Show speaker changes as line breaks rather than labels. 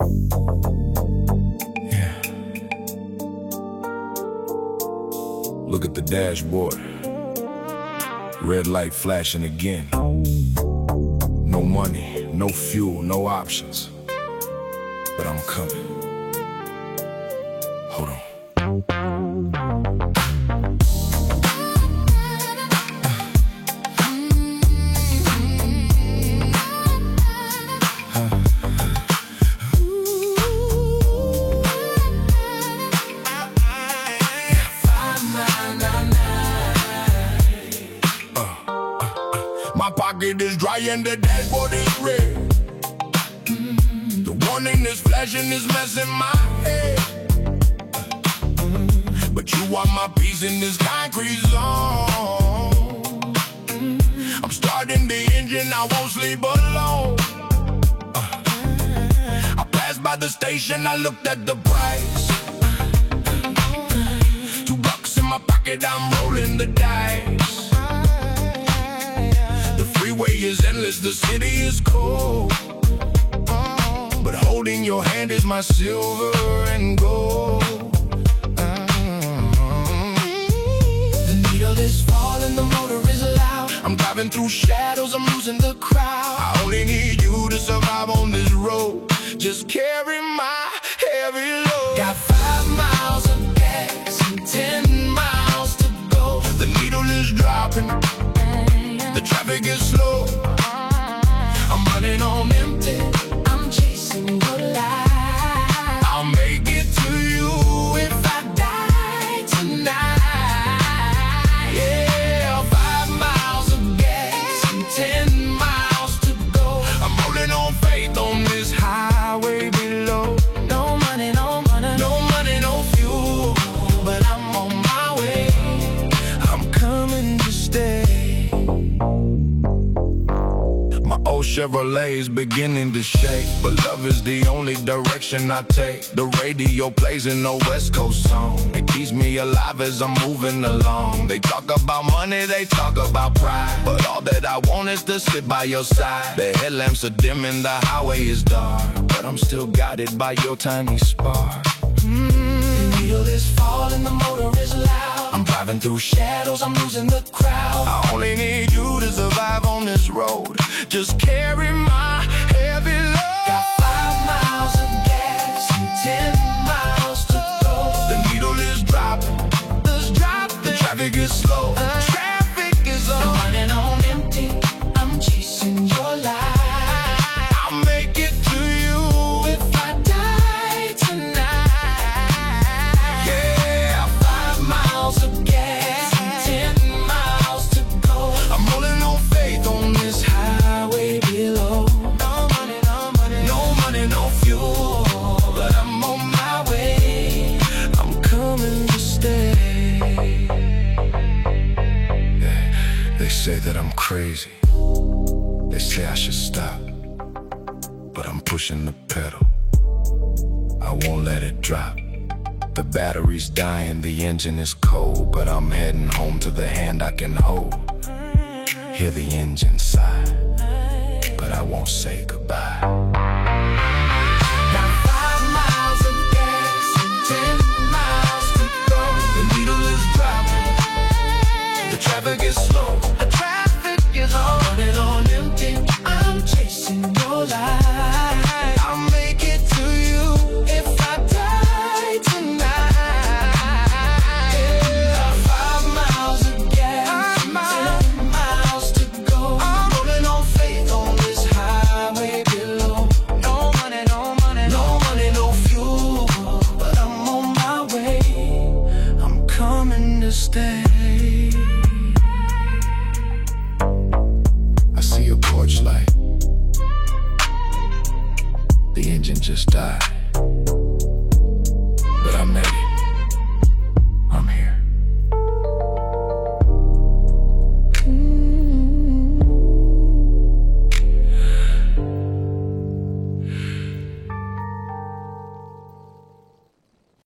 Yeah. Look at the dashboard. Red light flashing again. No money, no fuel, no options. But I'm coming. Hold on. My pocket is dry and the dashboard is red. The warning is flashing, is messing my head. But you are my peace in this concrete zone. I'm starting the engine, I won't sleep alone. I passed by the station, I looked at the price. $2 in my pocket, I'm rolling the dice. The freeway is endless, the city is cold, but holding your hand is my silver and gold. The needle is falling, the motor is loud. I'm driving through shadows, I'm losing the crowd. I only need you to survive on this road. Just carry my heavy load. Got 5 miles of gas and 10 miles to go. The needle is dropping, the traffic is slow. I'm running on empty, I'm chasing your light. I'll make it to you if I die tonight. Yeah, 5 miles of gas and 10 miles to go. I'm rolling on faith on this highway below. No money, no money, no money, no fuel, but I'm on my way. I'm coming to stay. My old Chevrolet's beginning to shake, but love is the only direction I take. The radio plays in the West Coast song. It keeps me alive as I'm moving along. They talk about money, they talk about pride, but all that I want is to sit by your side. The headlamps are dim and the highway is dark, but I'm still guided by your tiny spark. The needle is falling, the motor is loud. I'm driving through shadows, I'm losing the crowd. I only need you to survive on this road. Just carry my heavy load. Got 5 miles of gas and 10 miles to go. The needle is dropping, the traffic is slow. Traffic is low. I'm running on empty, I'm chasing your light. I'll make it to you if I die tonight. Yeah, 5 miles of gas and 10 miles to go. I'm rolling on faith on this highway below. No money, no money, no money, no fuel, but I'm on my way. I'm coming to stay. They say that I'm crazy. They say I should stop, but I'm pushing the pedal. I won't let it drop. The battery's dying, the engine is cold, but I'm heading home to the hand I can hold. Hear the engine sigh, but I won't say goodbye. Got 5 miles of gas and 10 miles to go. The needle is dropping, the traffic is slow. The traffic is on, running on empty, I'm chasing your light. I'll make it to you if I die tonight. Yeah, 5 miles of gas and 10 miles to go. I'm rolling on faith on this highway below. No money, no money, no money, no fuel, but I'm on my way. I'm coming to stay. I see a porch light. The engine just died.